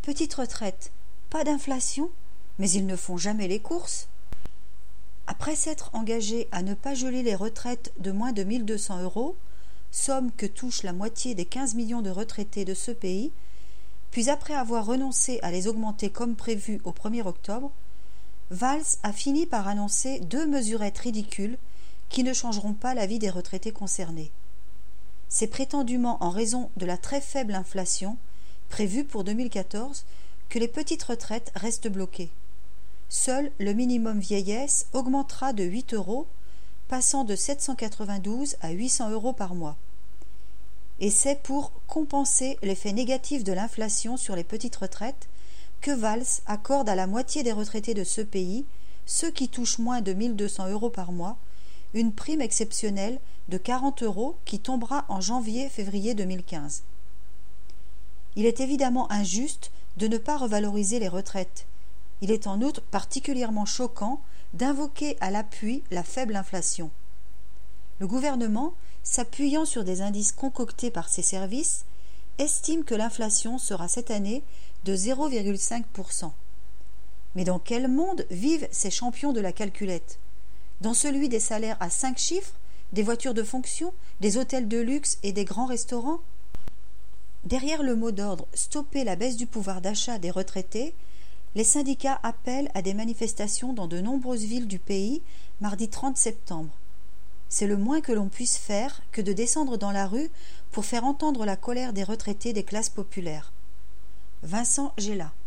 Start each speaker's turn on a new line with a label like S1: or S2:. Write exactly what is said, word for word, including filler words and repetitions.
S1: Petite retraite, pas d'inflation, mais ils ne font jamais les courses. Après s'être engagés à ne pas geler les retraites de moins de mille deux cents euros, somme que touche la moitié des quinze millions de retraités de ce pays, puis après avoir renoncé à les augmenter comme prévu au premier octobre, Valls a fini par annoncer deux mesurettes ridicules qui ne changeront pas la vie des retraités concernés. C'est prétendument en raison de la très faible inflation prévue pour deux mille quatorze que les petites retraites restent bloquées. Seul le minimum vieillesse augmentera de huit euros, passant de sept cent quatre-vingt-douze à huit cents euros par mois. Et c'est pour compenser l'effet négatif de l'inflation sur les petites retraites que Valls accorde à la moitié des retraités de ce pays, ceux qui touchent moins de mille deux cents euros par mois, une prime exceptionnelle de quarante euros qui tombera en janvier-février deux mille quinze. Il est évidemment injuste de ne pas revaloriser les retraites. Il est en outre particulièrement choquant d'invoquer à l'appui la faible inflation. Le gouvernement, s'appuyant sur des indices concoctés par ses services, estime que l'inflation sera cette année de zéro virgule cinq pour cent. Mais dans quel monde vivent ces champions de la calculette? Dans celui des salaires à cinq chiffres, des voitures de fonction, des hôtels de luxe et des grands restaurants? Derrière le mot d'ordre « Stopper la baisse du pouvoir d'achat des retraités », les syndicats appellent à des manifestations dans de nombreuses villes du pays mardi trente septembre. C'est le moins que l'on puisse faire que de descendre dans la rue pour faire entendre la colère des retraités des classes populaires. Vincent Géla.